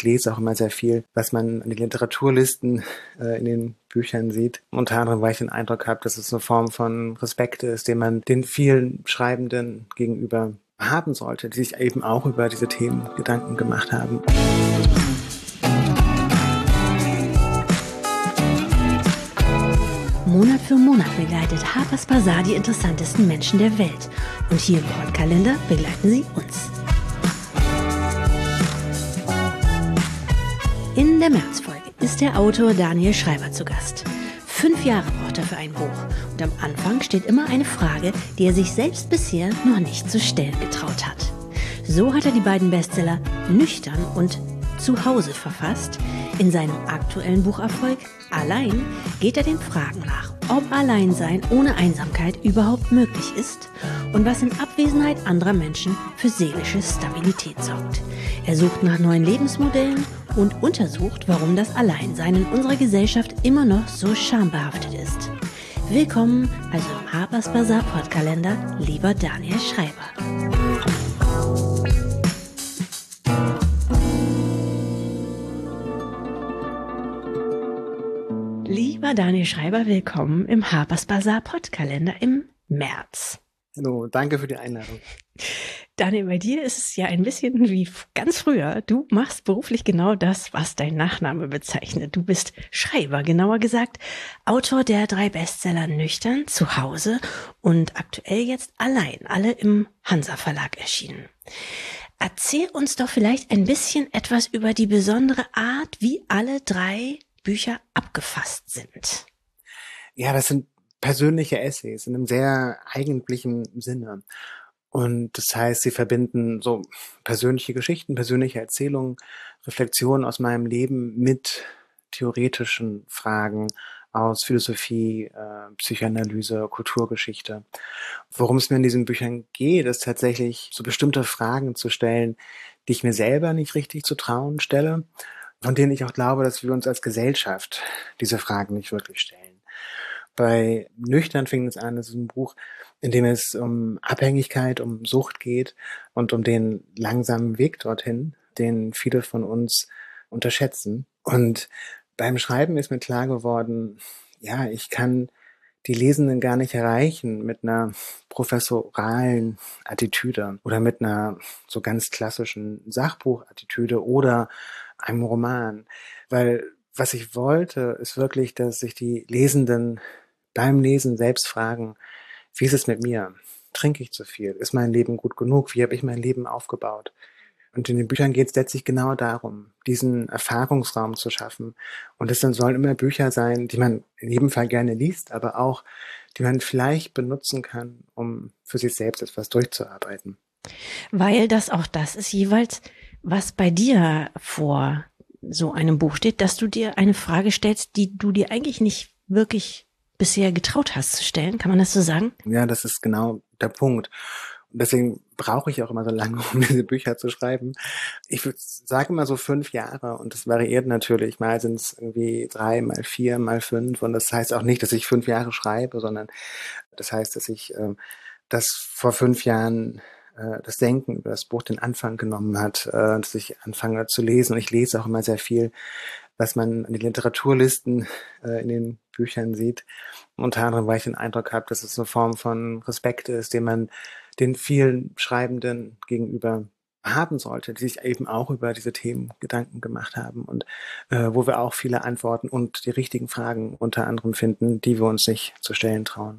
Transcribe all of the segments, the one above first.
lese auch immer sehr viel, was man an den Literaturlisten in den Büchern sieht. Unter anderem, weil ich den Eindruck habe, dass es eine Form von Respekt ist, den man den vielen Schreibenden gegenüber haben sollte, die sich eben auch über diese Themen Gedanken gemacht haben. Monat für Monat begleitet Harper's Bazaar die interessantesten Menschen der Welt. Und hier im Podkalender begleiten sie uns. In der Märzfolge ist der Autor Daniel Schreiber zu Gast. 5 Jahre braucht er für ein Buch. Und am Anfang steht immer eine Frage, die er sich selbst bisher noch nicht zu stellen getraut hat. So hat er die beiden Bestseller Nüchtern und Zu Hause verfasst. In seinem aktuellen Bucherfolg Allein geht er den Fragen nach, ob Alleinsein ohne Einsamkeit überhaupt möglich ist und was in Abwesenheit anderer Menschen für seelische Stabilität sorgt. Er sucht nach neuen Lebensmodellen und untersucht, warum das Alleinsein in unserer Gesellschaft immer noch so schambehaftet ist. Willkommen also im Harper's Bazaar Podkalender, lieber Daniel Schreiber. Lieber Daniel Schreiber, willkommen im Harper's Bazaar Podkalender im März. Hallo, danke für die Einladung. Daniel, bei dir ist es ja ein bisschen wie ganz früher. Du machst beruflich genau das, was dein Nachname bezeichnet. Du bist Schreiber, genauer gesagt Autor der 3 Bestseller Nüchtern, Zu Hause und aktuell jetzt Allein, alle im Hansa Verlag erschienen. Erzähl uns doch vielleicht ein bisschen etwas über die besondere Art, wie alle 3 Bücher abgefasst sind. Ja, das sind persönliche Essays in einem sehr eigentlichen Sinne. Und das heißt, sie verbinden so persönliche Geschichten, persönliche Erzählungen, Reflexionen aus meinem Leben mit theoretischen Fragen aus Philosophie, Psychoanalyse, Kulturgeschichte. Worum es mir in diesen Büchern geht, ist tatsächlich so bestimmte Fragen zu stellen, die ich mir selber nicht richtig zu trauen stelle, von denen ich auch glaube, dass wir uns als Gesellschaft diese Fragen nicht wirklich stellen. Bei Nüchtern fing es an, das ist ein Buch, in dem es um Abhängigkeit, um Sucht geht und um den langsamen Weg dorthin, den viele von uns unterschätzen. Und beim Schreiben ist mir klar geworden, ja, ich kann die Lesenden gar nicht erreichen mit einer professoralen Attitüde oder mit einer so ganz klassischen Sachbuchattitüde oder einem Roman. Weil was ich wollte, ist wirklich, dass sich die Lesenden beim Lesen selbst fragen, wie ist es mit mir? Trinke ich zu viel? Ist mein Leben gut genug? Wie habe ich mein Leben aufgebaut? Und in den Büchern geht es letztlich genau darum, diesen Erfahrungsraum zu schaffen. Und es sollen immer Bücher sein, die man in jedem Fall gerne liest, aber auch, die man vielleicht benutzen kann, um für sich selbst etwas durchzuarbeiten. Weil das auch das ist jeweils, was bei dir vor so einem Buch steht, dass du dir eine Frage stellst, die du dir eigentlich nicht wirklich bisher getraut hast zu stellen. Kann man das so sagen? Ja, das ist genau der Punkt. Und deswegen brauche ich auch immer so lange, um diese Bücher zu schreiben. Ich würde sagen immer so 5 Jahre und das variiert natürlich. Mal sind es irgendwie 3, mal 4, mal 5 und das heißt auch nicht, dass ich 5 Jahre schreibe, sondern das heißt, dass ich das vor 5 Jahren das Denken über das Buch den Anfang genommen hat, dass ich anfange zu lesen und ich lese auch immer sehr viel, was man an den Literaturlisten in den Büchern sieht. Unter anderem, weil ich den Eindruck habe, dass es eine Form von Respekt ist, den man den vielen Schreibenden gegenüber haben sollte, die sich eben auch über diese Themen Gedanken gemacht haben und wo wir auch viele Antworten und die richtigen Fragen unter anderem finden, die wir uns nicht zu stellen trauen.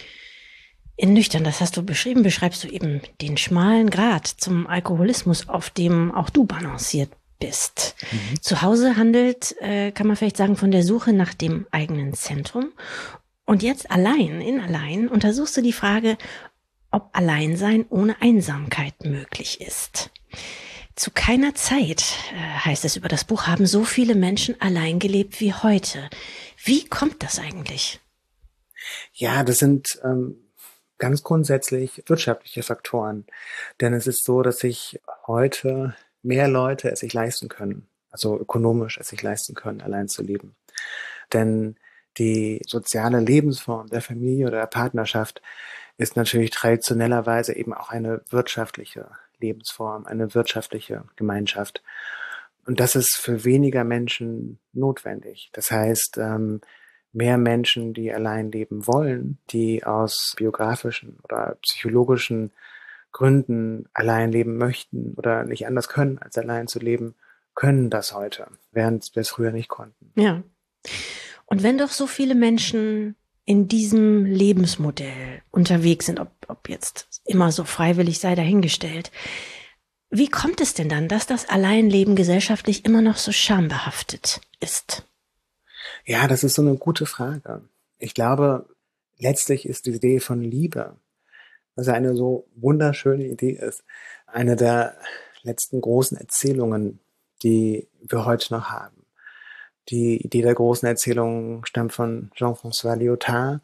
In Nüchtern, das hast du beschrieben, beschreibst du eben den schmalen Grat zum Alkoholismus, auf dem auch du balanciert bist. Zu Hause handelt, kann man vielleicht sagen, von der Suche nach dem eigenen Zentrum. Und jetzt allein untersuchst du die Frage, ob Alleinsein ohne Einsamkeit möglich ist. Zu keiner Zeit, heißt es über das Buch, haben so viele Menschen allein gelebt wie heute. Wie kommt das eigentlich? Ja, das sind ganz grundsätzlich wirtschaftliche Faktoren. Denn es ist so, dass sich heute mehr Leute es sich leisten können, also ökonomisch es sich leisten können, allein zu leben. Denn die soziale Lebensform der Familie oder der Partnerschaft ist natürlich traditionellerweise eben auch eine wirtschaftliche Lebensform, eine wirtschaftliche Gemeinschaft. Und das ist für weniger Menschen notwendig. Das heißt, mehr Menschen, die allein leben wollen, die aus biografischen oder psychologischen Gründen allein leben möchten oder nicht anders können, als allein zu leben, können das heute, während wir es früher nicht konnten. Ja. Und wenn doch so viele Menschen in diesem Lebensmodell unterwegs sind, ob jetzt immer so freiwillig sei dahingestellt, wie kommt es denn dann, dass das Alleinleben gesellschaftlich immer noch so schambehaftet ist? Ja, das ist so eine gute Frage. Ich glaube, letztlich ist die Idee von Liebe, was eine so wunderschöne Idee ist, eine der letzten großen Erzählungen, die wir heute noch haben. Die Idee der großen Erzählung stammt von Jean-François Lyotard,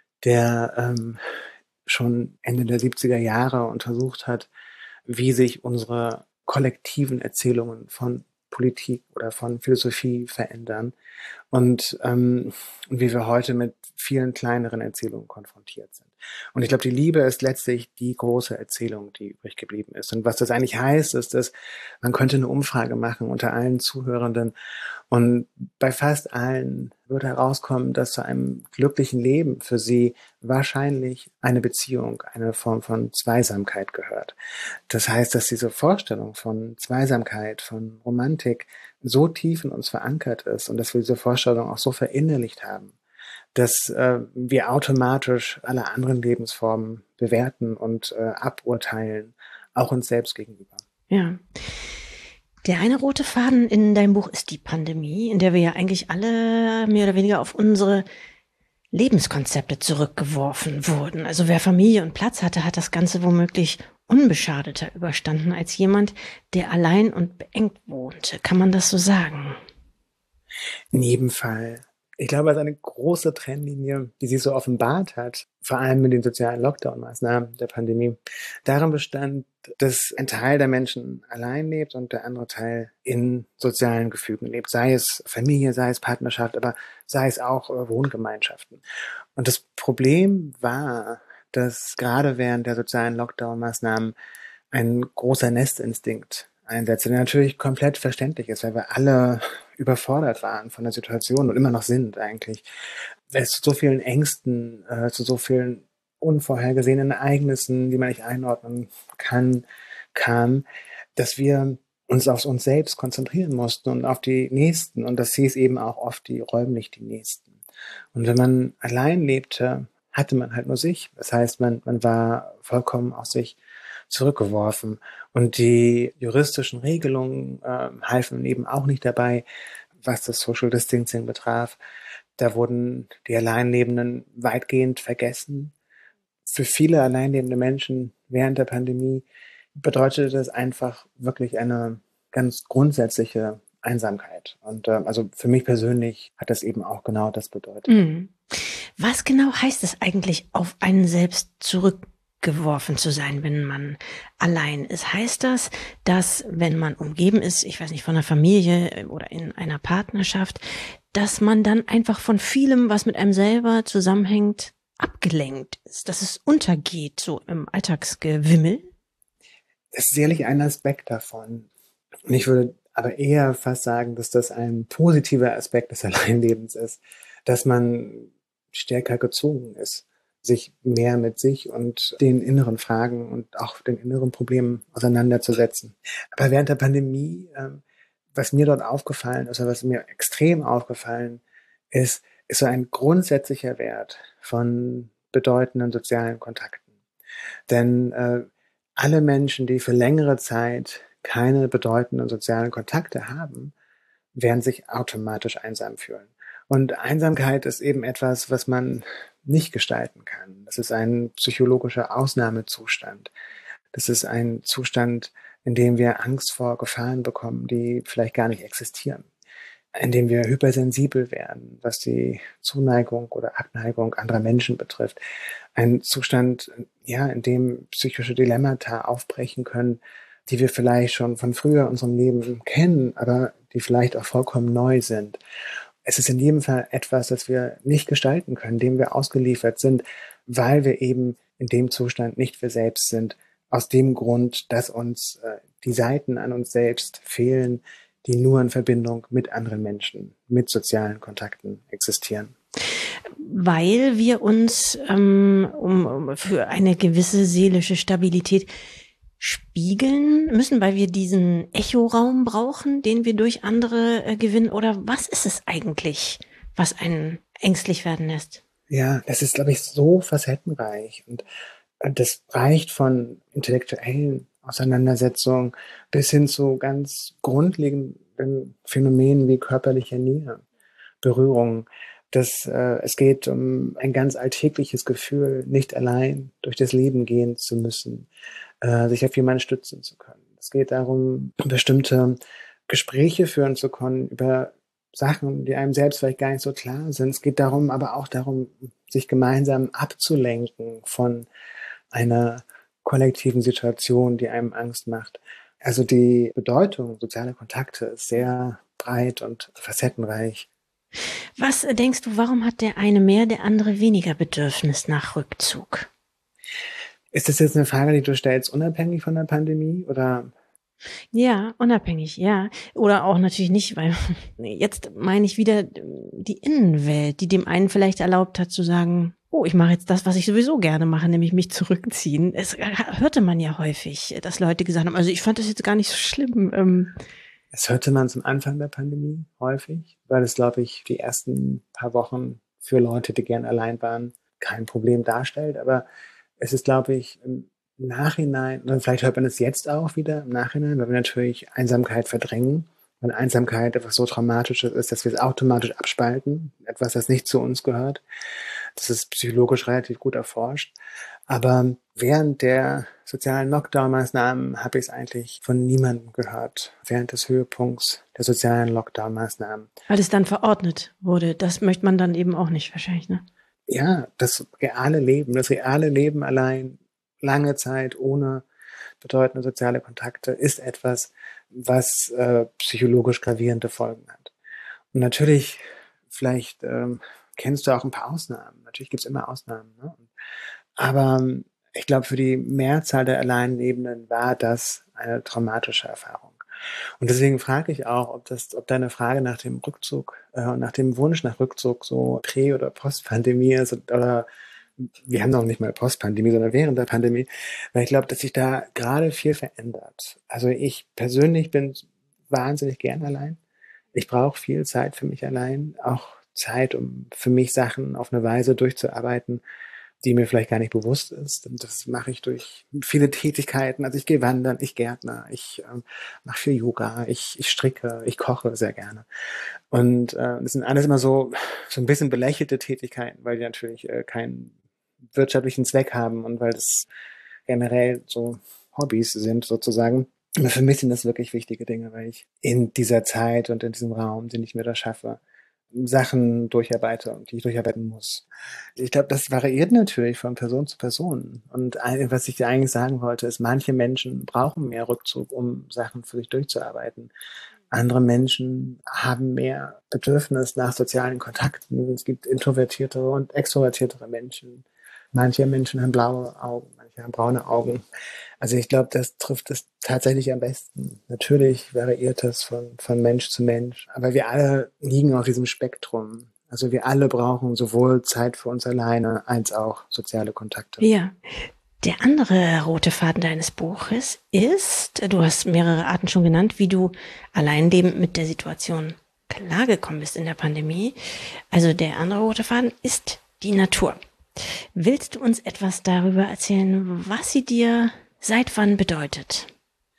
der schon Ende der 70er Jahre untersucht hat, wie sich unsere kollektiven Erzählungen von Politik oder von Philosophie verändern und wie wir heute mit vielen kleineren Erzählungen konfrontiert sind. Und ich glaube, die Liebe ist letztlich die große Erzählung, die übrig geblieben ist. Und was das eigentlich heißt, ist, dass man könnte eine Umfrage machen unter allen Zuhörenden und bei fast allen würde herauskommen, dass zu einem glücklichen Leben für sie wahrscheinlich eine Beziehung, eine Form von Zweisamkeit gehört. Das heißt, dass diese Vorstellung von Zweisamkeit, von Romantik so tief in uns verankert ist und dass wir diese Vorstellung auch so verinnerlicht haben, dass wir automatisch alle anderen Lebensformen bewerten und aburteilen, auch uns selbst gegenüber. Ja. Der eine rote Faden in deinem Buch ist die Pandemie, in der wir ja eigentlich alle mehr oder weniger auf unsere Lebenskonzepte zurückgeworfen wurden. Also wer Familie und Platz hatte, hat das Ganze womöglich unbeschadeter überstanden als jemand, der allein und beengt wohnte. Kann man das so sagen? In jedem Fall. Ich glaube, es ist eine große Trennlinie, die sich so offenbart hat, vor allem mit den sozialen Lockdown-Maßnahmen der Pandemie, darin bestand, dass ein Teil der Menschen allein lebt und der andere Teil in sozialen Gefügen lebt, sei es Familie, sei es Partnerschaft, aber sei es auch Wohngemeinschaften. Und das Problem war, dass gerade während der sozialen Lockdown-Maßnahmen ein großer Nestinstinkt einsetzt, der natürlich komplett verständlich ist, weil wir alle überfordert waren von der Situation und immer noch sind eigentlich. Es zu so vielen Ängsten, zu so vielen unvorhergesehenen Ereignissen, die man nicht einordnen kann, kam, dass wir uns auf uns selbst konzentrieren mussten und auf die Nächsten. Und das hieß eben auch oft die räumlich die Nächsten. Und wenn man allein lebte, hatte man halt nur sich. Das heißt, man war vollkommen auf sich zurückgeworfen. Und die juristischen Regelungen halfen eben auch nicht dabei, was das Social Distancing betraf. Da wurden die Alleinlebenden weitgehend vergessen. Für viele alleinlebende Menschen während der Pandemie bedeutete das einfach wirklich eine ganz grundsätzliche Einsamkeit. Und also für mich persönlich hat das eben auch genau das bedeutet. Mhm. Was genau heißt es eigentlich, auf einen selbst zurückgeworfen zu sein, wenn man allein ist? Heißt das, dass wenn man umgeben ist, ich weiß nicht, von einer Familie oder in einer Partnerschaft, dass man dann einfach von vielem, was mit einem selber zusammenhängt, abgelenkt ist, dass es untergeht, so im Alltagsgewimmel? Das ist sicherlich ein Aspekt davon. Und ich würde aber eher fast sagen, dass das ein positiver Aspekt des Alleinlebens ist, dass man stärker gezwungen ist, sich mehr mit sich und den inneren Fragen und auch den inneren Problemen auseinanderzusetzen. Aber während der Pandemie, was mir dort aufgefallen ist, oder was mir extrem aufgefallen ist so ein grundsätzlicher Wert von bedeutenden sozialen Kontakten. Denn alle Menschen, die für längere Zeit keine bedeutenden sozialen Kontakte haben, werden sich automatisch einsam fühlen. Und Einsamkeit ist eben etwas, was man nicht gestalten kann. Das ist ein psychologischer Ausnahmezustand. Das ist ein Zustand, in dem wir Angst vor Gefahren bekommen, die vielleicht gar nicht existieren. In dem wir hypersensibel werden, was die Zuneigung oder Abneigung anderer Menschen betrifft. Ein Zustand, ja, in dem psychische Dilemmata aufbrechen können, die wir vielleicht schon von früher in unserem Leben kennen, aber die vielleicht auch vollkommen neu sind. Es ist in jedem Fall etwas, das wir nicht gestalten können, dem wir ausgeliefert sind, weil wir eben in dem Zustand nicht wir selbst sind. Aus dem Grund, dass uns die Seiten an uns selbst fehlen, die nur in Verbindung mit anderen Menschen, mit sozialen Kontakten existieren. Weil wir uns für eine gewisse seelische Stabilität spiegeln müssen, weil wir diesen Echoraum brauchen, den wir durch andere gewinnen? Oder was ist es eigentlich, was einen ängstlich werden lässt? Ja, das ist, glaube ich, so facettenreich. Und das reicht von intellektuellen Auseinandersetzungen bis hin zu ganz grundlegenden Phänomenen wie körperlicher Nähe, Berührung. Es geht um ein ganz alltägliches Gefühl, nicht allein durch das Leben gehen zu müssen, sich auf jemanden stützen zu können. Es geht darum, bestimmte Gespräche führen zu können über Sachen, die einem selbst vielleicht gar nicht so klar sind. Es geht darum, aber auch darum, sich gemeinsam abzulenken von einer kollektiven Situation, die einem Angst macht. Also die Bedeutung sozialer Kontakte ist sehr breit und facettenreich. Was denkst du, warum hat der eine mehr, der andere weniger Bedürfnis nach Rückzug? Ist das jetzt eine Frage, die du stellst, unabhängig von der Pandemie, oder? Ja, unabhängig, ja. Oder auch natürlich nicht, weil jetzt meine ich wieder die Innenwelt, die dem einen vielleicht erlaubt hat zu sagen, oh, ich mache jetzt das, was ich sowieso gerne mache, nämlich mich zurückziehen. Es hörte man ja häufig, dass Leute gesagt haben, also ich fand das jetzt gar nicht so schlimm. Das hörte man zum Anfang der Pandemie häufig, weil es, glaube ich, die ersten paar Wochen für Leute, die gern allein waren, kein Problem darstellt. Aber es ist, glaube ich, im Nachhinein, und vielleicht hört man es jetzt auch wieder im Nachhinein, weil wir natürlich Einsamkeit verdrängen, weil Einsamkeit etwas so Traumatisches ist, dass wir es automatisch abspalten, etwas, das nicht zu uns gehört. Das ist psychologisch relativ gut erforscht. Aber während der sozialen Lockdown-Maßnahmen habe ich es eigentlich von niemandem gehört, während des Höhepunkts der sozialen Lockdown-Maßnahmen. Weil es dann verordnet wurde. Das möchte man dann eben auch nicht wahrscheinlich, ne? Ja, das reale Leben allein, lange Zeit ohne bedeutende soziale Kontakte, ist etwas, was psychologisch gravierende Folgen hat. Und natürlich, vielleicht kennst du auch ein paar Ausnahmen. Natürlich gibt es immer Ausnahmen. Ne? Aber ich glaube, für die Mehrzahl der Alleinlebenden war das eine traumatische Erfahrung. Und deswegen frage ich auch, ob deine Frage nach dem Rückzug und nach dem Wunsch nach Rückzug so Prä- oder Postpandemie ist, oder wir haben noch nicht mal Postpandemie, sondern während der Pandemie, weil ich glaube, dass sich da gerade viel verändert. Also ich persönlich bin wahnsinnig gern allein. Ich brauche viel Zeit für mich allein, auch Zeit, um für mich Sachen auf eine Weise durchzuarbeiten, die mir vielleicht gar nicht bewusst ist. Und das mache ich durch viele Tätigkeiten. Also ich gehe wandern, ich gärtner, ich mache viel Yoga, ich stricke, ich koche sehr gerne. Und das sind alles immer so ein bisschen belächelte Tätigkeiten, weil die natürlich keinen wirtschaftlichen Zweck haben und weil das generell so Hobbys sind sozusagen. Aber für mich sind das wirklich wichtige Dinge, weil ich in dieser Zeit und in diesem Raum, den ich mir da schaffe, Sachen durcharbeite und die ich durcharbeiten muss. Ich glaube, das variiert natürlich von Person zu Person. Und was ich dir eigentlich sagen wollte, ist, manche Menschen brauchen mehr Rückzug, um Sachen für sich durchzuarbeiten. Andere Menschen haben mehr Bedürfnis nach sozialen Kontakten. Es gibt introvertiertere und extrovertiertere Menschen. Manche Menschen haben blaue Augen, manche haben braune Augen. Also ich glaube, das trifft es tatsächlich am besten. Natürlich variiert das von Mensch zu Mensch, aber wir alle liegen auf diesem Spektrum. Also wir alle brauchen sowohl Zeit für uns alleine als auch soziale Kontakte. Ja. Der andere rote Faden deines Buches ist, du hast mehrere Arten schon genannt, wie du alleinlebend mit der Situation klargekommen bist in der Pandemie. Also der andere rote Faden ist die Natur. Willst du uns etwas darüber erzählen, was sie dir seit wann bedeutet?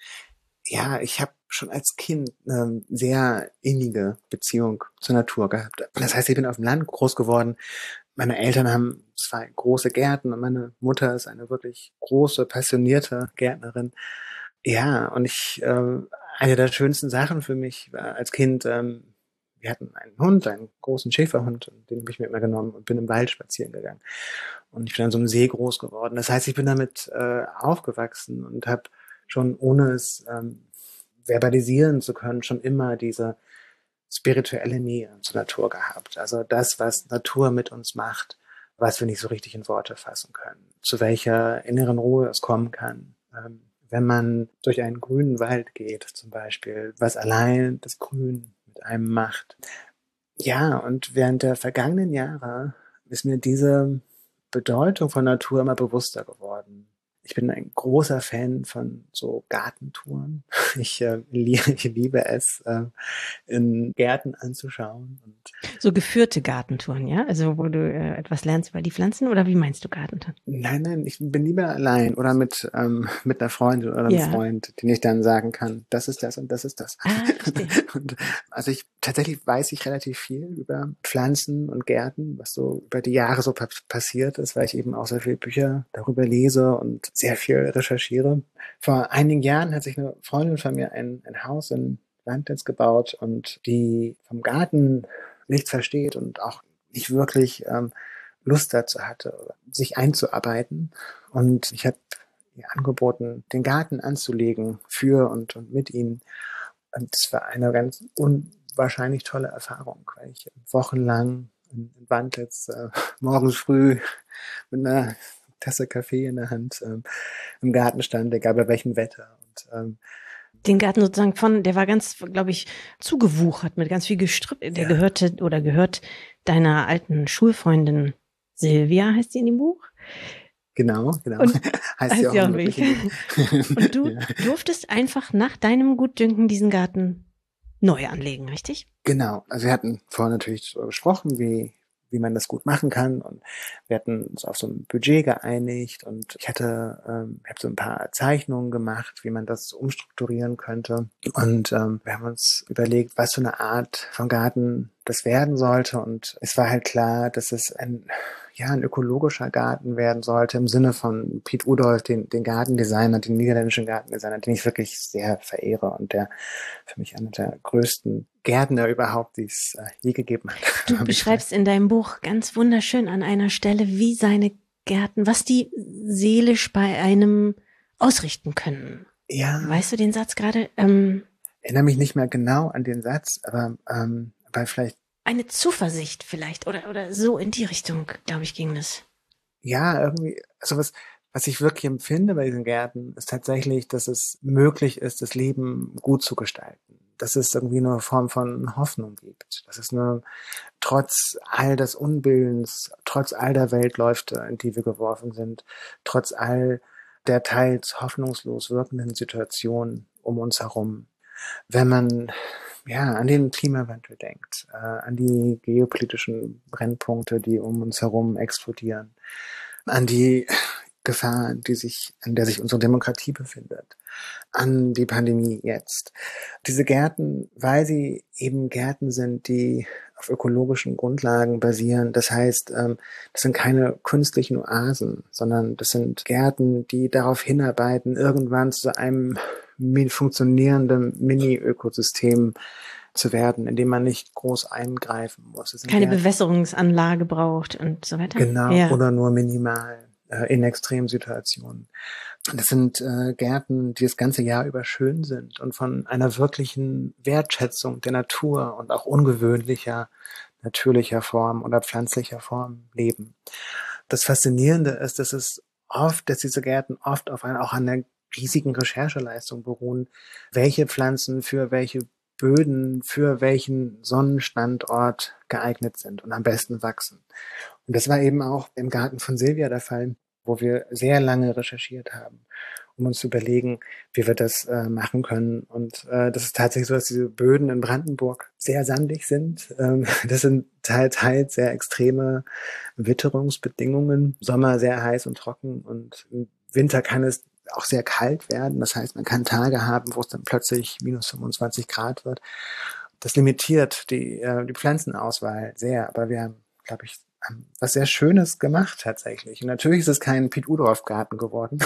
Ja, ich habe schon als Kind eine sehr innige Beziehung zur Natur gehabt. Das heißt, ich bin auf dem Land groß geworden. Meine Eltern haben 2 große Gärten und meine Mutter ist eine wirklich große, passionierte Gärtnerin. Ja, und eine der schönsten Sachen für mich war als Kind, wir hatten einen Hund, einen großen Schäferhund, und den habe ich mir immer genommen und bin im Wald spazieren gegangen. Und ich bin an so einem See groß geworden. Das heißt, ich bin damit aufgewachsen und habe schon, ohne es verbalisieren zu können, schon immer diese spirituelle Nähe zur Natur gehabt. Also das, was Natur mit uns macht, was wir nicht so richtig in Worte fassen können. Zu welcher inneren Ruhe es kommen kann, wenn man durch einen grünen Wald geht zum Beispiel, was allein das Grün mit einem macht. Ja, und während der vergangenen Jahre ist mir diese Bedeutung von Natur immer bewusster geworden. Ich bin ein großer Fan von so Gartentouren. Ich liebe es, in Gärten anzuschauen. Und So geführte Gartentouren, ja? Also wo du etwas lernst über die Pflanzen, oder wie meinst du Gartentouren? nein, ich bin lieber allein oder mit einer Freundin oder einem Ja. Freund, den ich dann sagen kann, das ist das und das ist das. Verstehe. Und also tatsächlich weiß ich relativ viel über Pflanzen und Gärten, was so über die Jahre so passiert ist, weil ich eben auch sehr viele Bücher darüber lese und sehr viel recherchiere. Vor einigen Jahren hat sich eine Freundin von mir ein Haus in Landnetz gebaut und die vom Garten nichts versteht und auch nicht wirklich Lust dazu hatte, sich einzuarbeiten. Und ich habe ihr angeboten, den Garten anzulegen für und mit ihnen. Und das war eine ganz unwahrscheinlich tolle Erfahrung, weil ich wochenlang in Wandlitz morgens früh mit einer Tasse Kaffee in der Hand im Garten stand, egal bei welchem Wetter. Und Den Garten sozusagen der war ganz, glaube ich, zugewuchert mit ganz viel Gestrüpp. Der gehört deiner alten Schulfreundin Silvia, heißt sie in dem Buch. Genau. Und heißt sie auch im wirklich. Wirklichen. Und du Ja. durftest einfach nach deinem Gutdünken diesen Garten neu anlegen, richtig? Genau. Also wir hatten vorher natürlich so gesprochen, wie man das gut machen kann, und wir hatten uns auf so ein Budget geeinigt, und ich habe so ein paar Zeichnungen gemacht, wie man das umstrukturieren könnte, und wir haben uns überlegt, was für eine Art von Garten das werden sollte, und es war halt klar, dass es ein ökologischer Garten werden sollte, im Sinne von Piet Oudolf, den Gartendesigner, den niederländischen Gartendesigner, den ich wirklich sehr verehre und der für mich einer der größten Gärtner überhaupt, die es je gegeben hat. Du beschreibst in deinem Buch ganz wunderschön an einer Stelle, wie seine Gärten, was die seelisch bei einem ausrichten können. Ja. Weißt du den Satz gerade? Erinnere mich nicht mehr genau an den Satz, aber vielleicht. Eine Zuversicht vielleicht oder so in die Richtung, glaube ich, ging das. Ja, irgendwie, also was ich wirklich empfinde bei diesen Gärten, ist tatsächlich, dass es möglich ist, das Leben gut zu gestalten. Dass es irgendwie eine Form von Hoffnung gibt. Dass es trotz all des Unwillens, trotz all der Weltläufe, in die wir geworfen sind, trotz all der teils hoffnungslos wirkenden Situationen um uns herum, wenn man an den Klimawandel denkt, an die geopolitischen Brennpunkte, die um uns herum explodieren, an die Gefahr, in der sich unsere Demokratie befindet, an die Pandemie jetzt. Diese Gärten, weil sie eben Gärten sind, die auf ökologischen Grundlagen basieren, das heißt, das sind keine künstlichen Oasen, sondern das sind Gärten, die darauf hinarbeiten, irgendwann zu einem funktionierenden Mini-Ökosystem zu werden, in dem man nicht groß eingreifen muss. Keine Bewässerungsanlage braucht und so weiter. Genau, ja. Oder nur minimal in Extremsituationen. Das sind Gärten, die das ganze Jahr über schön sind und von einer wirklichen Wertschätzung der Natur und auch ungewöhnlicher, natürlicher Form oder pflanzlicher Form leben. Das Faszinierende ist, dass diese Gärten oft auch an der riesigen Rechercheleistung beruhen, welche Pflanzen für welche Böden für welchen Sonnenstandort geeignet sind und am besten wachsen. Und das war eben auch im Garten von Silvia der Fall, wo wir sehr lange recherchiert haben, um uns zu überlegen, wie wir das machen können. Und das ist tatsächlich so, dass diese Böden in Brandenburg sehr sandig sind. Das sind teils sehr extreme Witterungsbedingungen. Sommer sehr heiß und trocken, und im Winter kann es auch sehr kalt werden. Das heißt, man kann Tage haben, wo es dann plötzlich minus 25 Grad wird. Das limitiert die Pflanzenauswahl sehr. Aber wir haben, glaube ich, was sehr Schönes gemacht tatsächlich. Und natürlich ist es kein Piet Oudolf Garten geworden,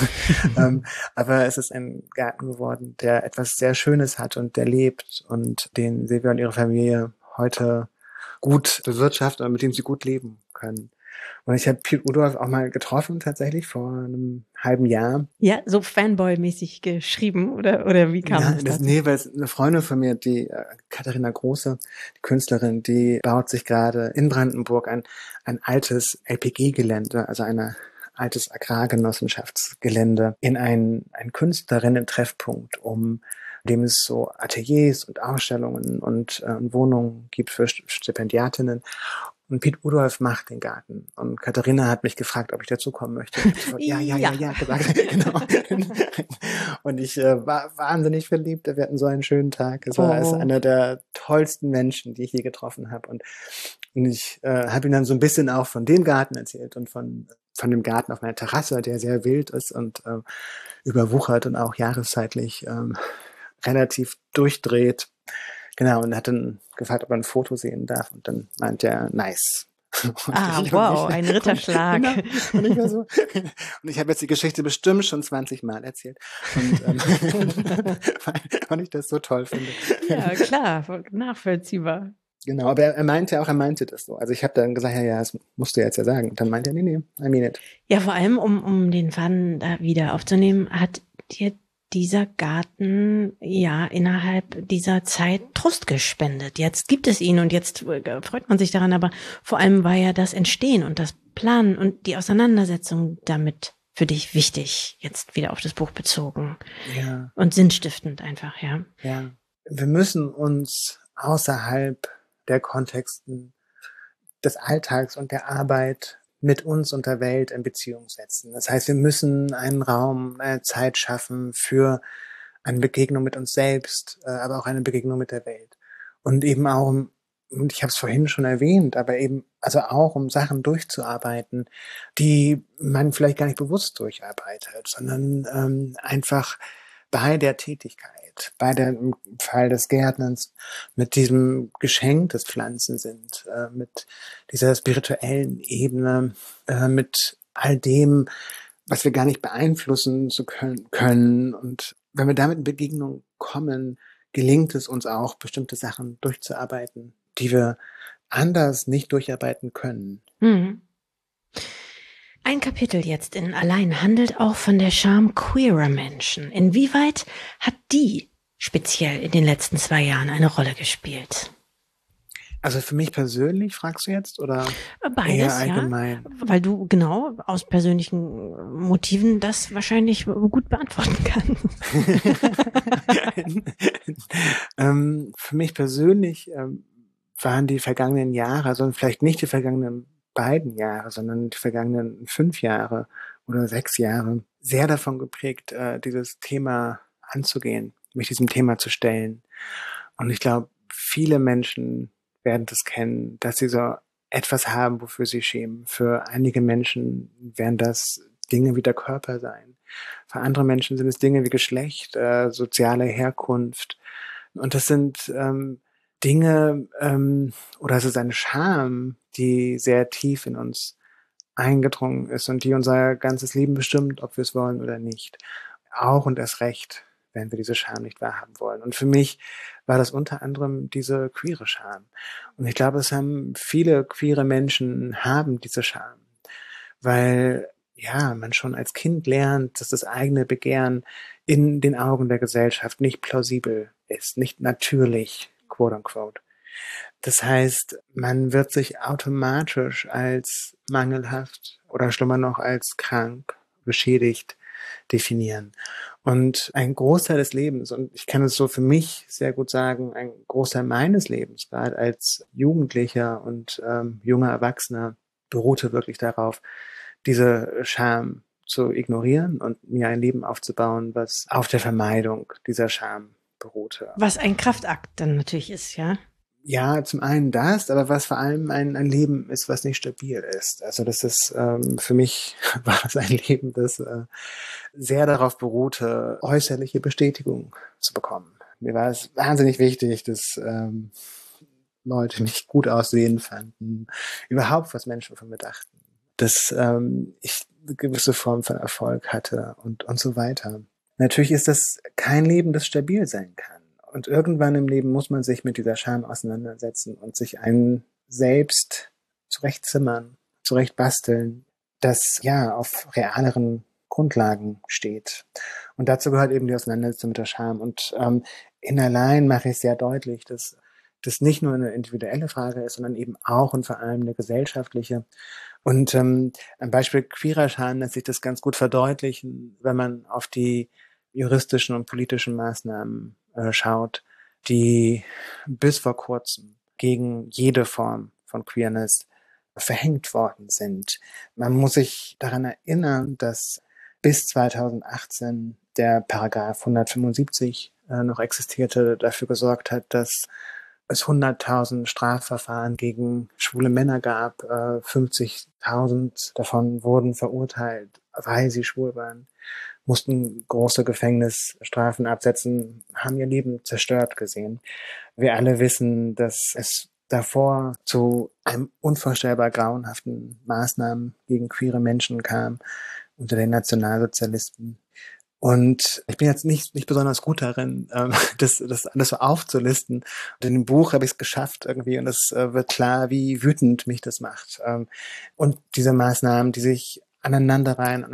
aber es ist ein Garten geworden, der etwas sehr Schönes hat und der lebt und den Silvia und ihre Familie heute gut bewirtschaften und mit dem sie gut leben können. Und ich habe Piet Oudolf auch mal getroffen, tatsächlich, vor einem halben Jahr. Ja, so Fanboy-mäßig geschrieben, oder wie kam das? Nee, weil es eine Freundin von mir, die Katharina Große, die Künstlerin, die baut sich gerade in Brandenburg ein altes LPG-Gelände, also eine altes Agrargenossenschaftsgelände in einen Künstlerinnen-Treffpunkt, dem es so Ateliers und Ausstellungen und Wohnungen gibt für Stipendiatinnen. Und Piet Rudolph macht den Garten. Und Katharina hat mich gefragt, ob ich dazukommen möchte. Und ich sofort, ja, gesagt. Genau. Und ich war wahnsinnig verliebt. Wir hatten so einen schönen Tag. Es war einer der tollsten Menschen, die ich je getroffen habe. Und ich habe ihm dann so ein bisschen auch von dem Garten erzählt und von dem Garten auf meiner Terrasse, der sehr wild ist und überwuchert und auch jahreszeitlich relativ durchdreht. Genau, und hat dann gefragt, ob er ein Foto sehen darf. Und dann meint er, nice. Wow, ein Ritterschlag. Genau. Und ich war so, und ich habe jetzt die Geschichte bestimmt schon 20 Mal erzählt. Und weil ich das so toll finde. Ja, klar, nachvollziehbar. Genau, aber er meinte das so. Also ich habe dann gesagt, ja, das musst du jetzt ja sagen. Und dann meinte er, nee, I mean it. Ja, vor allem, um den Faden da wieder aufzunehmen, hat dir dieser Garten ja innerhalb dieser Zeit Trost gespendet. Jetzt gibt es ihn und jetzt freut man sich daran, aber vor allem war ja das Entstehen und das Planen und die Auseinandersetzung damit für dich wichtig, jetzt wieder auf das Buch bezogen. Ja. Und sinnstiftend einfach, ja. Ja. Wir müssen uns außerhalb der Kontexten des Alltags und der Arbeit mit uns und der Welt in Beziehung setzen. Das heißt, wir müssen einen Raum, eine Zeit schaffen für eine Begegnung mit uns selbst, aber auch eine Begegnung mit der Welt. Und eben auch, und ich habe es vorhin schon erwähnt, aber eben also auch um Sachen durchzuarbeiten, die man vielleicht gar nicht bewusst durcharbeitet, sondern einfach bei der Tätigkeit, im Fall des Gärtnerns, mit diesem Geschenk des Pflanzen sind, mit dieser spirituellen Ebene, mit all dem, was wir gar nicht beeinflussen zu können. Und wenn wir damit in Begegnung kommen, gelingt es uns auch, bestimmte Sachen durchzuarbeiten, die wir anders nicht durcharbeiten können. Mhm. Ein Kapitel jetzt in Allein handelt auch von der Scham queerer Menschen. Inwieweit hat die speziell in den letzten 2 Jahren eine Rolle gespielt? Also für mich persönlich, fragst du jetzt, oder beides, eher allgemein? Ja, weil du genau aus persönlichen Motiven das wahrscheinlich gut beantworten kannst. Für mich persönlich waren die vergangenen Jahre, also vielleicht nicht die vergangenen beiden Jahre, sondern die vergangenen 5 Jahre oder 6 Jahre sehr davon geprägt, dieses Thema anzugehen, mich diesem Thema zu stellen. Und ich glaube, viele Menschen werden das kennen, dass sie so etwas haben, wofür sie schämen. Für einige Menschen werden das Dinge wie der Körper sein. Für andere Menschen sind es Dinge wie Geschlecht, soziale Herkunft. Und das sind Dinge oder es ist eine Scham, die sehr tief in uns eingedrungen ist und die unser ganzes Leben bestimmt, ob wir es wollen oder nicht. Auch und erst recht, wenn wir diese Scham nicht wahrhaben wollen. Und für mich war das unter anderem diese queere Scham. Und ich glaube, es haben viele queere Menschen haben diese Scham, weil ja, man schon als Kind lernt, dass das eigene Begehren in den Augen der Gesellschaft nicht plausibel ist, nicht natürlich, quote unquote. Das heißt, man wird sich automatisch als mangelhaft oder schlimmer noch als krank, beschädigt definieren. Und ein Großteil des Lebens, und ich kann es so für mich sehr gut sagen, ein Großteil meines Lebens, gerade als Jugendlicher und junger Erwachsener, beruhte wirklich darauf, diese Scham zu ignorieren und mir ein Leben aufzubauen, was auf der Vermeidung dieser Scham beruhte. Was ein Kraftakt dann natürlich ist, ja? Ja, zum einen das, aber was vor allem ein Leben ist, was nicht stabil ist. Also das ist, für mich war das ein Leben, das sehr darauf beruhte, äußerliche Bestätigung zu bekommen. Mir war es wahnsinnig wichtig, dass Leute mich gut aussehen fanden, überhaupt was Menschen von mir dachten, dass ich eine gewisse Form von Erfolg hatte und so weiter. Natürlich ist das kein Leben, das stabil sein kann. Und irgendwann im Leben muss man sich mit dieser Scham auseinandersetzen und sich einen selbst zurechtzimmern, zurechtbasteln, das ja auf realeren Grundlagen steht. Und dazu gehört eben die Auseinandersetzung mit der Scham. Und in Allein mache ich sehr deutlich, dass das nicht nur eine individuelle Frage ist, sondern eben auch und vor allem eine gesellschaftliche. Und am Beispiel queerer Scham lässt sich das ganz gut verdeutlichen, wenn man auf die juristischen und politischen Maßnahmen schaut, die bis vor kurzem gegen jede Form von Queerness verhängt worden sind. Man muss sich daran erinnern, dass bis 2018 der Paragraph 175 noch existierte, dafür gesorgt hat, dass es 100.000 Strafverfahren gegen schwule Männer gab. 50.000 davon wurden verurteilt, weil sie schwul waren, mussten große Gefängnisstrafen absetzen, haben ihr Leben zerstört gesehen. Wir alle wissen, dass es davor zu einem unvorstellbar grauenhaften Maßnahmen gegen queere Menschen kam unter den Nationalsozialisten. Und ich bin jetzt nicht besonders gut darin, das alles so aufzulisten. Und in dem Buch habe ich es geschafft irgendwie, und es wird klar, wie wütend mich das macht. Und diese Maßnahmen, die sich aneinanderreihen.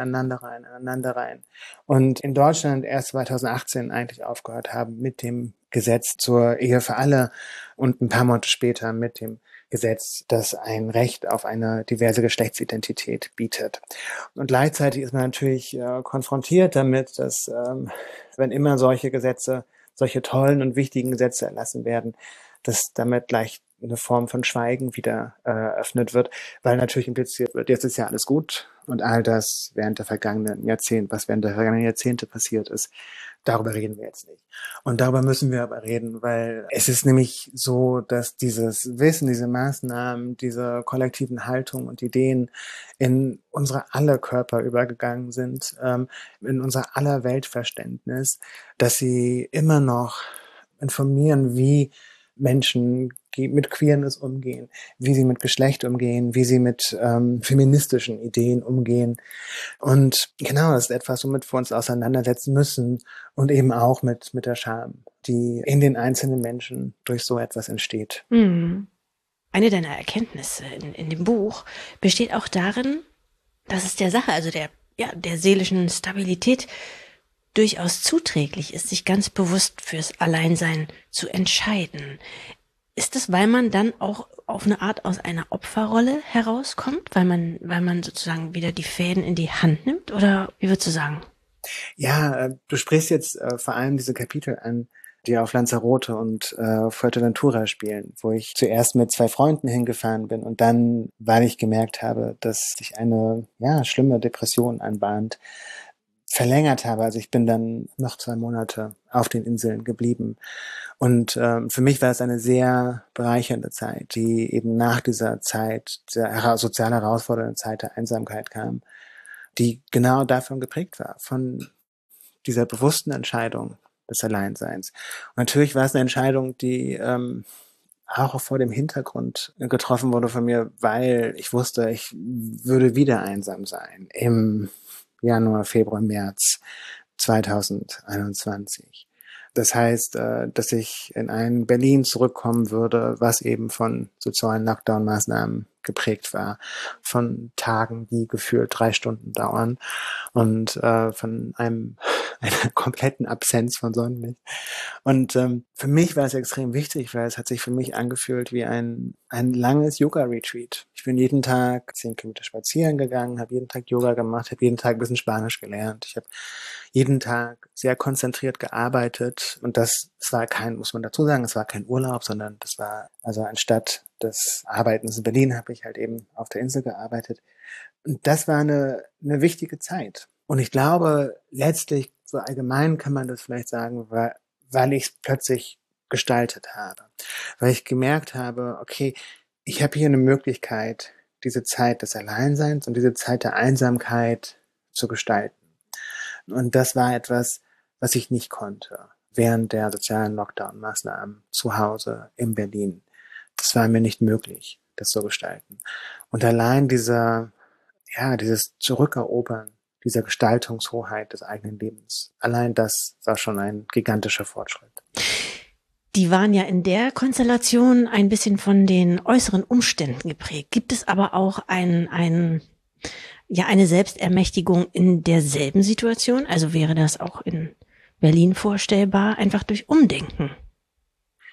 Und in Deutschland erst 2018 eigentlich aufgehört haben mit dem Gesetz zur Ehe für alle und ein paar Monate später mit dem Gesetz, das ein Recht auf eine diverse Geschlechtsidentität bietet. Und gleichzeitig ist man natürlich konfrontiert damit, dass wenn immer solche Gesetze, solche tollen und wichtigen Gesetze erlassen werden, dass damit gleich eine Form von Schweigen wieder eröffnet wird, weil natürlich impliziert wird, jetzt ist ja alles gut und all das während der vergangenen Jahrzehnte passiert ist, darüber reden wir jetzt nicht. Und darüber müssen wir aber reden, weil es ist nämlich so, dass dieses Wissen, diese Maßnahmen, diese kollektiven Haltungen und Ideen in unsere aller Körper übergegangen sind, in unser aller Weltverständnis, dass sie immer noch informieren, wie Menschen mit Queerness umgehen, wie sie mit Geschlecht umgehen, wie sie mit feministischen Ideen umgehen. Und genau, das ist etwas, womit wir uns auseinandersetzen müssen und eben auch mit der Scham, die in den einzelnen Menschen durch so etwas entsteht. Mhm. Eine deiner Erkenntnisse in dem Buch besteht auch darin, dass es der Sache, also der seelischen Stabilität durchaus zuträglich ist, sich ganz bewusst fürs Alleinsein zu entscheiden. Ist das, weil man dann auch auf eine Art aus einer Opferrolle herauskommt, weil man sozusagen wieder die Fäden in die Hand nimmt? Oder wie würdest du sagen? Ja, du sprichst jetzt vor allem diese Kapitel an, die auf Lanzarote und Fuerteventura spielen, wo ich zuerst mit 2 Freunden hingefahren bin und dann, weil ich gemerkt habe, dass sich eine schlimme Depression anbahnt, verlängert habe. Also ich bin dann noch 2 Monate auf den Inseln geblieben. Und für mich war es eine sehr bereichernde Zeit, die eben nach dieser Zeit, der sozial herausfordernden Zeit der Einsamkeit kam, die genau davon geprägt war, von dieser bewussten Entscheidung des Alleinseins. Und natürlich war es eine Entscheidung, die auch vor dem Hintergrund getroffen wurde von mir, weil ich wusste, ich würde wieder einsam sein im Januar, Februar, März 2021. Das heißt, dass ich in ein Berlin zurückkommen würde, was eben von sozialen Lockdown-Maßnahmen geprägt war, von Tagen, die gefühlt 3 Stunden dauern und von einer kompletten Absenz von Sonnenlicht. Und für mich war es extrem wichtig, weil es hat sich für mich angefühlt wie ein langes Yoga-Retreat. Ich bin jeden Tag 10 Kilometer spazieren gegangen, habe jeden Tag Yoga gemacht, habe jeden Tag ein bisschen Spanisch gelernt. Ich habe jeden Tag sehr konzentriert gearbeitet und das war muss man dazu sagen, es war kein Urlaub, sondern das war, also anstatt des Arbeitens in Berlin habe ich halt eben auf der Insel gearbeitet. Und das war eine wichtige Zeit. Und ich glaube, letztlich, so allgemein kann man das vielleicht sagen, weil ich es plötzlich gestaltet habe. Weil ich gemerkt habe, okay, ich habe hier eine Möglichkeit, diese Zeit des Alleinseins und diese Zeit der Einsamkeit zu gestalten. Und das war etwas, was ich nicht konnte während der sozialen Lockdown-Maßnahmen zu Hause in Berlin. Das war mir nicht möglich, das zu gestalten. Und allein dieses Zurückerobern dieser Gestaltungshoheit des eigenen Lebens, allein das war schon ein gigantischer Fortschritt. Die waren ja in der Konstellation ein bisschen von den äußeren Umständen geprägt. Gibt es aber auch eine Selbstermächtigung in derselben Situation? Also wäre das auch in Berlin vorstellbar, einfach durch Umdenken?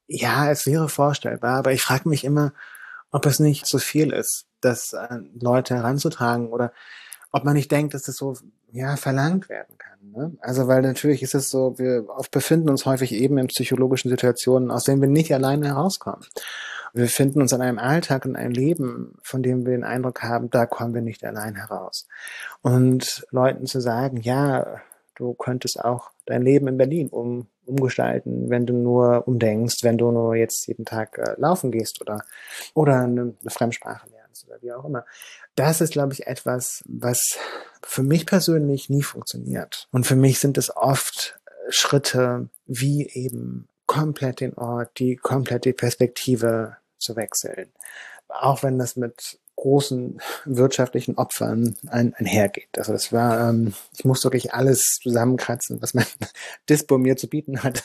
Ja, es wäre vorstellbar, aber ich frage mich immer, ob es nicht zu viel ist, das an Leute heranzutragen oder ob man nicht denkt, dass das so, ja, verlangt werden kann, ne? Also, weil natürlich ist es so, wir befinden uns häufig eben in psychologischen Situationen, aus denen wir nicht alleine herauskommen. Wir befinden uns in einem Alltag, in einem Leben, von dem wir den Eindruck haben, da kommen wir nicht allein heraus. Und Leuten zu sagen, ja, du könntest auch dein Leben in Berlin umgestalten, wenn du nur umdenkst, wenn du nur jetzt jeden Tag laufen gehst oder eine Fremdsprache lernst oder wie auch immer. Das ist, glaube ich, etwas, was für mich persönlich nie funktioniert. Und für mich sind es oft Schritte, wie eben komplett den Ort, die komplette Perspektive zu wechseln. Auch wenn das mit großen wirtschaftlichen Opfern einhergeht. Also das war, ich musste wirklich alles zusammenkratzen, was mein Dispo mir zu bieten hat,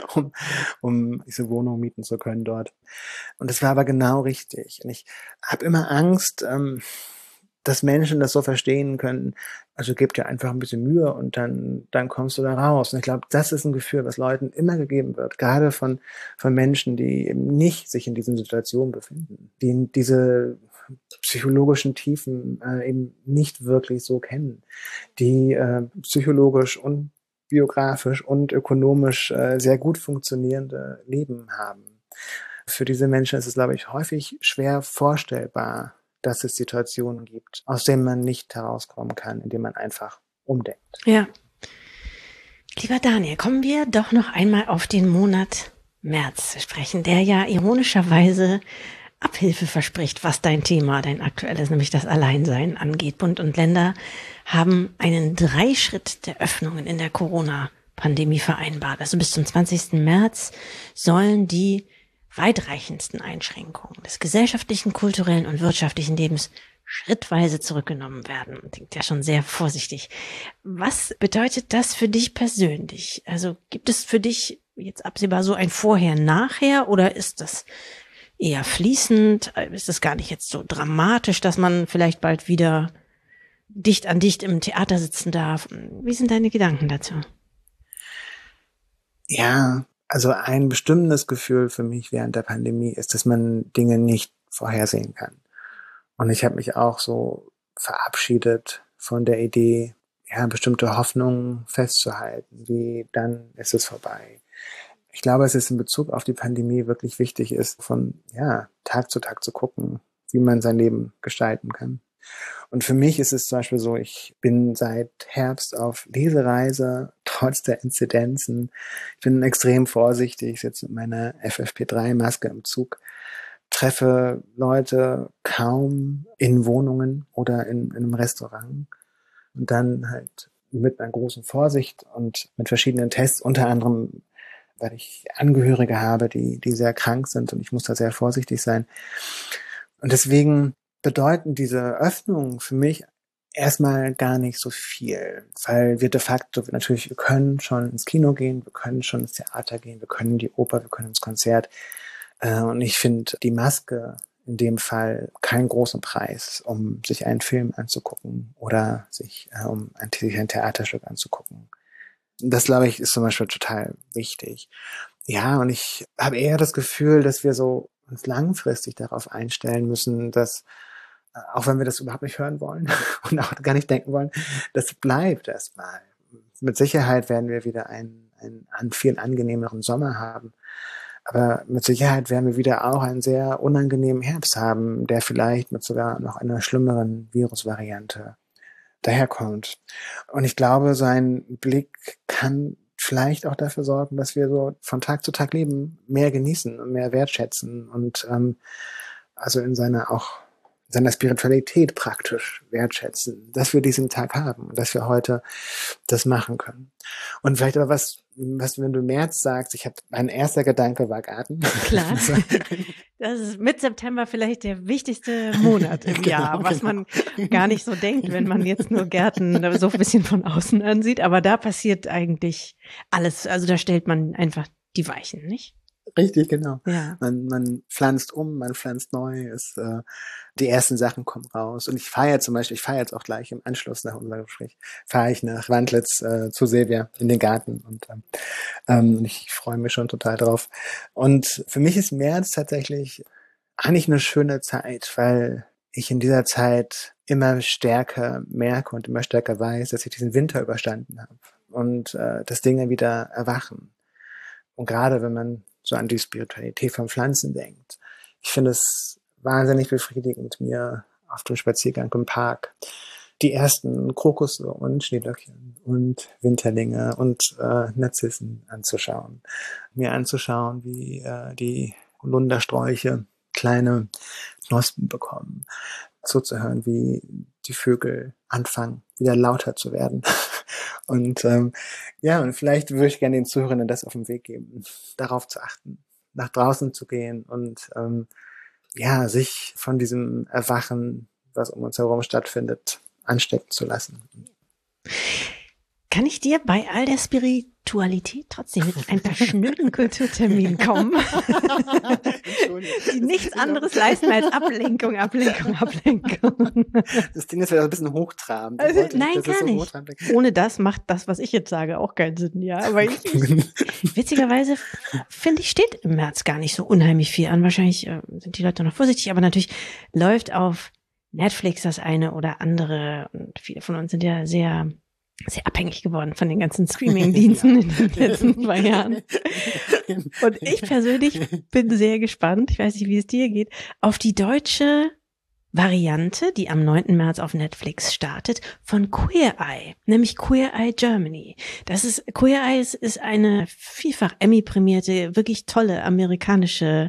um diese Wohnung mieten zu können dort. Und das war aber genau richtig. Und ich habe immer Angst, dass Menschen das so verstehen können, also gib dir einfach ein bisschen Mühe und dann kommst du da raus. Und ich glaube, das ist ein Gefühl, was Leuten immer gegeben wird, gerade von Menschen, die eben nicht sich in diesen Situationen befinden, die diese psychologischen Tiefen eben nicht wirklich so kennen, die psychologisch und biografisch und ökonomisch sehr gut funktionierende Leben haben. Für diese Menschen ist es, glaube ich, häufig schwer vorstellbar, dass es Situationen gibt, aus denen man nicht herauskommen kann, indem man einfach umdenkt. Ja. Lieber Daniel, kommen wir doch noch einmal auf den Monat März zu sprechen, der ja ironischerweise Abhilfe verspricht, was dein Thema, dein aktuelles, nämlich das Alleinsein angeht. Bund und Länder haben einen 3-Schritt der Öffnungen in der Corona-Pandemie vereinbart. Also bis zum 20. März sollen die weitreichendsten Einschränkungen des gesellschaftlichen, kulturellen und wirtschaftlichen Lebens schrittweise zurückgenommen werden. Klingt ja schon sehr vorsichtig. Was bedeutet das für dich persönlich? Also gibt es für dich jetzt absehbar so ein Vorher-Nachher oder ist das eher fließend? Ist es gar nicht jetzt so dramatisch, dass man vielleicht bald wieder dicht an dicht im Theater sitzen darf? Wie sind deine Gedanken dazu? Ja, also ein bestimmendes Gefühl für mich während der Pandemie ist, dass man Dinge nicht vorhersehen kann. Und ich habe mich auch so verabschiedet von der Idee, ja, bestimmte Hoffnungen festzuhalten, wie dann ist es vorbei. Ich glaube, es ist in Bezug auf die Pandemie wirklich wichtig ist, von Tag zu Tag zu gucken, wie man sein Leben gestalten kann. Und für mich ist es zum Beispiel so, ich bin seit Herbst auf Lesereise, trotz der Inzidenzen. Ich bin extrem vorsichtig, ich sitze mit meiner FFP3-Maske im Zug, treffe Leute kaum in Wohnungen oder in einem Restaurant. Und dann halt mit einer großen Vorsicht und mit verschiedenen Tests, unter anderem, weil ich Angehörige habe, die sehr krank sind und ich muss da sehr vorsichtig sein. Und deswegen bedeuten diese Öffnungen für mich erstmal gar nicht so viel, weil wir de facto natürlich, wir können schon ins Kino gehen, wir können schon ins Theater gehen, wir können in die Oper, wir können ins Konzert. Und ich finde die Maske in dem Fall keinen großen Preis, um sich einen Film anzugucken oder um ein Theaterstück anzugucken. Das, glaube ich, ist zum Beispiel total wichtig. Ja, und ich habe eher das Gefühl, dass wir so uns langfristig darauf einstellen müssen, dass auch wenn wir das überhaupt nicht hören wollen und auch gar nicht denken wollen, das bleibt erstmal. Mit Sicherheit werden wir wieder einen viel angenehmeren Sommer haben. Aber mit Sicherheit werden wir wieder auch einen sehr unangenehmen Herbst haben, der vielleicht mit sogar noch einer schlimmeren Virusvariante daherkommt. Und ich glaube, sein Blick kann vielleicht auch dafür sorgen, dass wir so von Tag zu Tag Leben mehr genießen und mehr wertschätzen und also in seiner Spiritualität praktisch wertschätzen, dass wir diesen Tag haben und dass wir heute das machen können. Und vielleicht aber was wenn du März sagst, mein erster Gedanke war Garten. Klar. Das ist mit September vielleicht der wichtigste Monat im Jahr, was man gar nicht so denkt, wenn man jetzt nur Gärten so ein bisschen von außen ansieht. Aber da passiert eigentlich alles. Also da stellt man einfach die Weichen, nicht? Richtig, genau. Ja. Man pflanzt man pflanzt neu, die ersten Sachen kommen raus. Und ich fahre jetzt auch gleich im Anschluss nach unserem Gespräch, fahre ich nach Wandlitz zu Silvia in den Garten und ich freue mich schon total drauf. Und für mich ist März tatsächlich eigentlich eine schöne Zeit, weil ich in dieser Zeit immer stärker merke und immer stärker weiß, dass ich diesen Winter überstanden habe und dass Dinge wieder erwachen. Und gerade wenn man so an die Spiritualität von Pflanzen denkt, ich finde es wahnsinnig befriedigend, mir auf dem Spaziergang im Park die ersten Krokusse und Schneelöckchen und Winterlinge und Narzissen anzuschauen. Mir anzuschauen, wie die Holundersträuche kleine Knospen bekommen, zuzuhören, wie die Vögel anfangen, wieder lauter zu werden. Und und vielleicht würde ich gerne den Zuhörern das auf den Weg geben, darauf zu achten, nach draußen zu gehen und sich von diesem Erwachen, was um uns herum stattfindet, anstecken zu lassen. Kann ich dir bei all der Spiritualität trotzdem mit ein paar schnöden Kulturterminen kommen, die nichts anderes leisten als Ablenkung. Das Ding ist ja ein bisschen hochtrabend. Nein, gar nicht. Ohne das macht das, was ich jetzt sage, auch keinen Sinn. Ja, aber witzigerweise finde ich, steht im März gar nicht so unheimlich viel an. Wahrscheinlich sind die Leute noch vorsichtig, aber natürlich läuft auf Netflix das eine oder andere. Und viele von uns sind ja sehr abhängig geworden von den ganzen Streaming-Diensten in den letzten 2 Jahren. Und ich persönlich bin sehr gespannt, ich weiß nicht, wie es dir geht, auf die deutsche Variante, die am 9. März auf Netflix startet, von Queer Eye, nämlich Queer Eye Germany. Queer Eye ist eine vielfach Emmy-prämierte, wirklich tolle amerikanische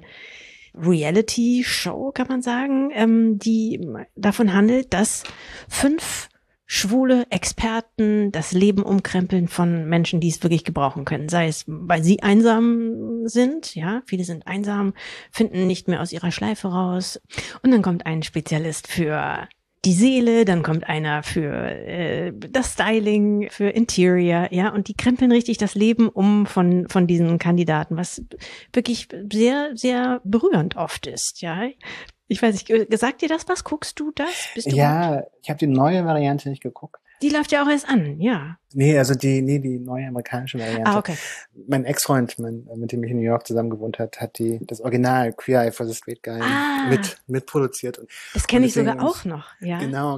Reality-Show, kann man sagen, die davon handelt, dass 5 schwule Experten das Leben umkrempeln von Menschen, die es wirklich gebrauchen können. Sei es, weil sie einsam sind, ja, viele sind einsam, finden nicht mehr aus ihrer Schleife raus. Und dann kommt ein Spezialist für die Seele, dann kommt einer für das Styling, für Interior, ja, und die krempeln richtig das Leben um von diesen Kandidaten, was wirklich sehr, sehr berührend oft ist, ja. Ich weiß nicht, sagt dir das was? Guckst du das? Ich habe die neue Variante nicht geguckt. Die läuft ja auch erst an, ja. Nee, also die neue amerikanische Variante. Ah, okay. Mein Ex-Freund, mit dem ich in New York zusammen gewohnt habe, hat das Original Queer Eye for the Straight Guy mitproduziert. Das kenne ich sogar auch noch, ja. Genau.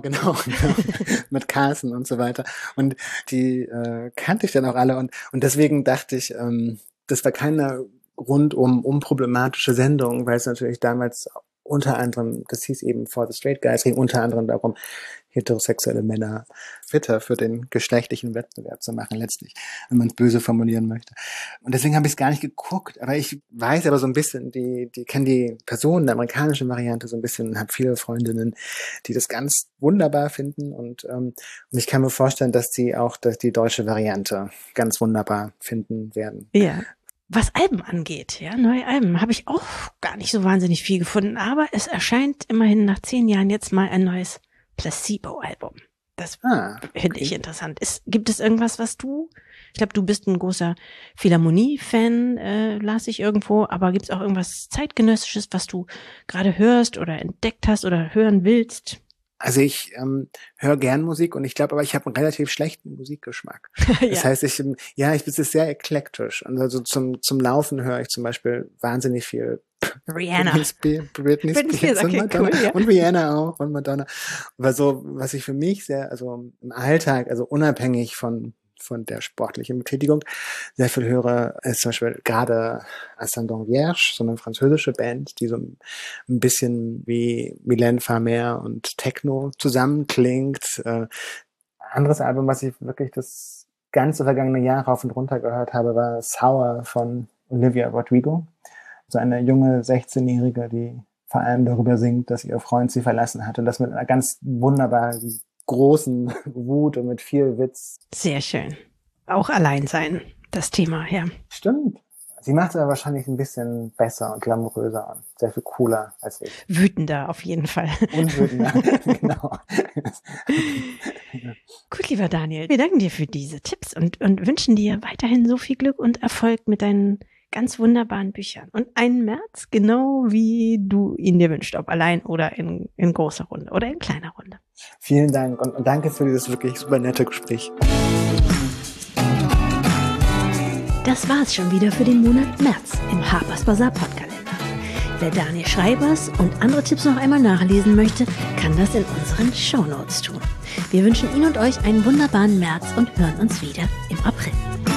Mit Carson und so weiter. Und die kannte ich dann auch alle und deswegen dachte ich, das war keine rundum unproblematische Sendung, weil es natürlich damals unter anderem, das hieß eben For the Straight Guy, es ging unter anderem darum, heterosexuelle Männer fitter für den geschlechtlichen Wettbewerb zu machen, letztlich, wenn man es böse formulieren möchte. Und deswegen habe ich es gar nicht geguckt, aber ich weiß aber so ein bisschen, die kennen die Personen der amerikanischen Variante so ein bisschen, habe viele Freundinnen, die das ganz wunderbar finden und ich kann mir vorstellen, dass die deutsche Variante ganz wunderbar finden werden. Ja. Was Alben angeht, ja, neue Alben, habe ich auch gar nicht so wahnsinnig viel gefunden, aber es erscheint immerhin nach 10 Jahren jetzt mal ein neues Placebo-Album. Das finde ich interessant. Gibt es irgendwas, ich glaube, du bist ein großer Philharmonie-Fan, las ich irgendwo, aber gibt es auch irgendwas Zeitgenössisches, was du gerade hörst oder entdeckt hast oder hören willst? Also ich höre gern Musik und ich glaube, aber ich habe einen relativ schlechten Musikgeschmack. Das heißt, ich bin sehr eklektisch. Und also zum Laufen höre ich zum Beispiel wahnsinnig viel Rihanna. Britney Spears und Madonna. Cool, ja. Und Rihanna auch und Madonna. Aber so, was ich für mich also im Alltag, also unabhängig von der sportlichen Betätigung sehr viel höre, ist zum Beispiel gerade Ascendant Vierge, so eine französische Band, die so ein bisschen wie Mylène Farmer und Techno zusammenklingt. Anderes Album, was ich wirklich das ganze vergangene Jahr rauf und runter gehört habe, war Sour von Olivia Rodrigo. So eine junge 16-Jährige, die vor allem darüber singt, dass ihr Freund sie verlassen hat und das mit einer ganz wunderbaren großen Wut und mit viel Witz. Sehr schön. Auch allein sein, das Thema, ja. Stimmt. Sie macht es aber wahrscheinlich ein bisschen besser und glamouröser und sehr viel cooler als ich. Wütender auf jeden Fall. Und wütender, genau. Gut, lieber Daniel, wir danken dir für diese Tipps und wünschen dir weiterhin so viel Glück und Erfolg mit deinen ganz wunderbaren Büchern und einen März, genau wie du ihn dir wünschst, ob allein oder in großer Runde oder in kleiner Runde. Vielen Dank und danke für dieses wirklich super nette Gespräch. Das war's schon wieder für den Monat März im Harper's Bazaar Podkalender. Wer Daniel Schreibers und andere Tipps noch einmal nachlesen möchte, kann das in unseren Shownotes tun. Wir wünschen Ihnen und euch einen wunderbaren März und hören uns wieder im April.